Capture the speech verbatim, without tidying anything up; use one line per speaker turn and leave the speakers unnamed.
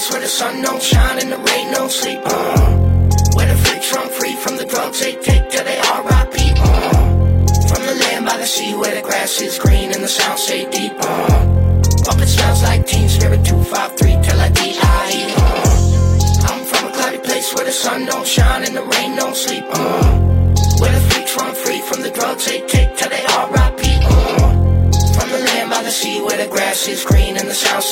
place where the sun don't shine and the rain don't sleep. Uh, where the freaks run free from the drugs they take till they R I P. Uh, from the land by the sea where the grass is green and the sound stay deep. Uh, pumping smells like Teen Spirit two five three till I D I E. Uh, I'm from a cloudy place where the sun don't shine and the rain don't sleep. Uh, where the freaks run free from the drugs they take till they R I P. Uh, from the land by the sea where the grass is green and the sound